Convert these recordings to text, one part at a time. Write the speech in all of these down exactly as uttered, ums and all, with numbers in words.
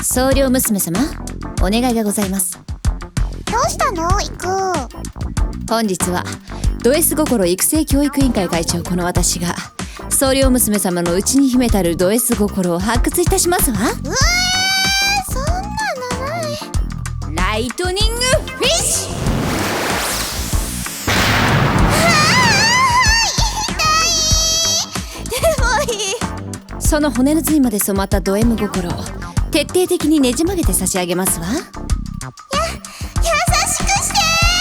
総領娘様、お願いがございます。 どうしたのイク？ 本日はド S 心育成教育委員会会長この私が総領娘様の内に秘めたるド S 心を発掘いたしますわ。うえー、そんなのない。 ライトニングフィッシュ。その骨の髄まで染まったド M 心を徹底的にねじ曲げて差し上げますわ。や、優しくして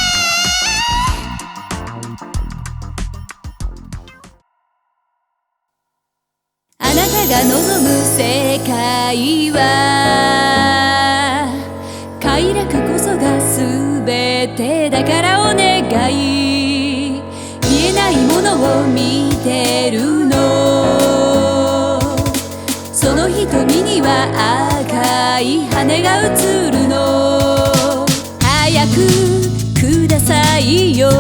ー。あなたが望む世界は快楽こそが全てだからお願い。見えないものを見てるの、その瞳には赤い羽が映るの。早くくださいよ、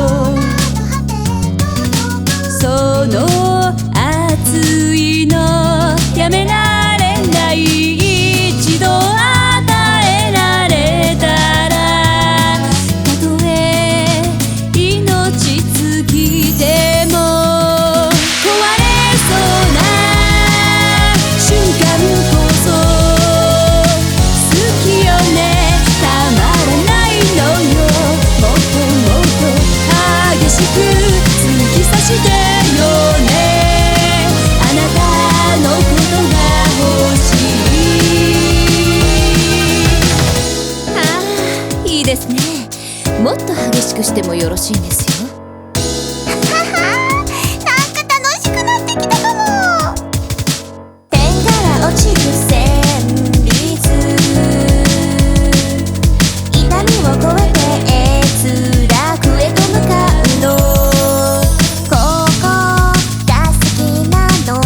その熱いのやめられない。一度与えられたらたとえ命尽きても壊れそうな瞬間こそ好きよね。たまらないのよ。もっともっと激しく突き刺してよね。あなたのことが欲しい。ああ、いいですね。もっと激しくしてもよろしいんですよ。 落ちる旋律、痛みを越えて閲楽へと向かうの。ここが好きなの。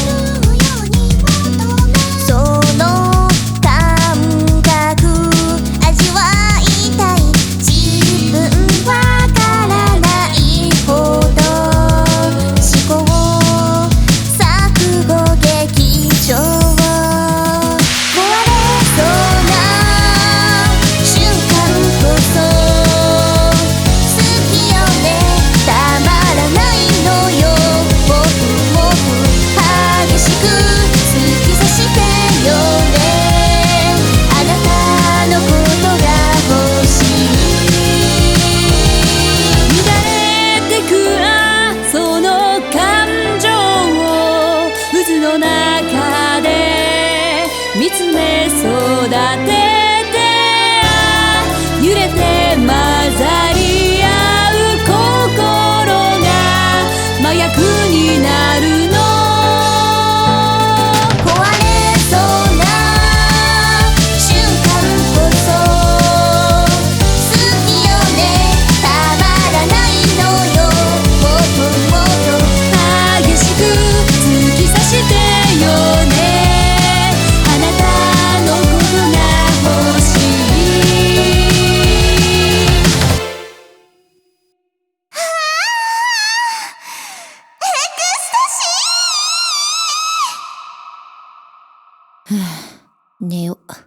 その感覚味わいたい。自分わからないほど試行錯誤劇場。 見つめ育てて揺れて混ざり合う心が麻薬になるの。 壊れそうな瞬間こそ好きよね。たまらないのよ。もっともっと激しく突き刺してよね。寝よう。